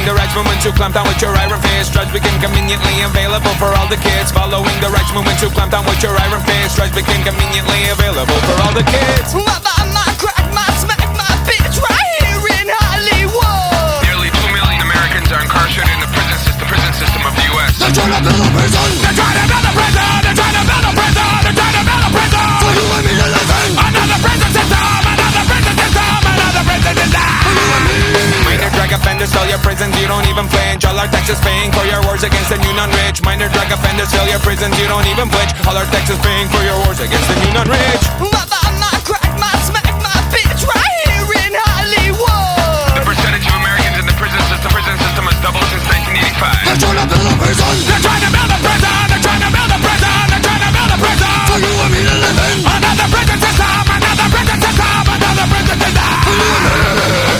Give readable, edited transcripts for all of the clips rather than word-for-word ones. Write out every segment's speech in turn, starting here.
the rights movement to clamp down with your iron fist. Drugs became conveniently available for all the kids. Following the rights movement to clamp down with your iron fist. Drugs became conveniently available for all the kids. My crack, my smack, my bitch right here in Hollywood. Nearly 2 million Americans are incarcerated in the prison system of the U.S. They're trying to build a prison. They're trying to build a prison. They're trying to build a prison. They're trying to build a prison. For you and me to live in. Another prison system. Another prison system. Another prison system. For you and me. Minor drug offenders fill your prisons, you don't even flinch. All our taxes paying for your wars against the new non-rich. Minor drug offenders fill your prisons, you don't even flinch. All our taxes paying for your wars against the new non-rich. My crack, my smack, my bitch right here in Hollywood. The percentage of Americans in the prison system has doubled since 1985. They're trying to build a prison. They're trying to build a prison. They're trying to build a prison. They're trying to build a prison. For you and me to live in. Another prison system. Another prison system. Another prison system. For you and me.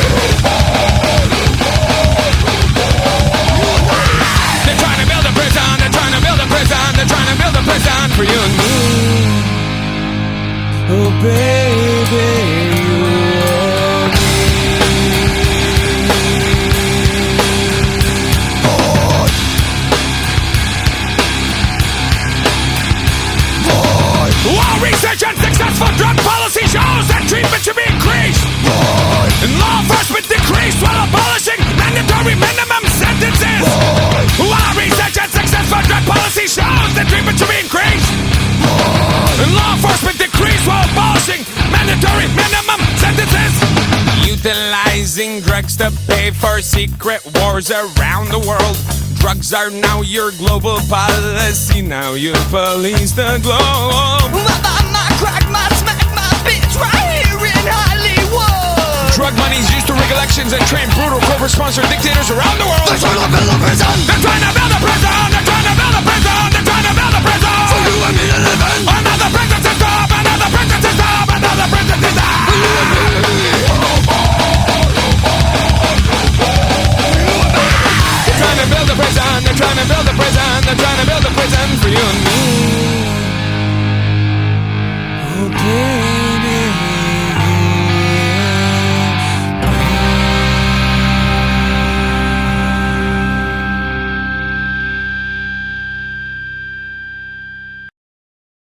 They're trying to build a prison. They're trying to build a prison. They're trying to build a prison for you and me. Oh baby, you and me. While research and successful drug policy shows that treatment should be increased, and law enforcement decreased while abolishing mandatory minimum sentences. While research and successful drug policy shows that treatment should be increased, and law enforcement decreased while abolishing mandatory minimum sentences. Utilizing drugs to pay for secret wars around the world. Drugs are now your global policy. Now you police the globe. My crack, my smack, my bitch right here in Hollywood. Drug money's used to rig elections and train brutal, corporate-sponsored dictators around the world. They're trying to build a prison. They're trying to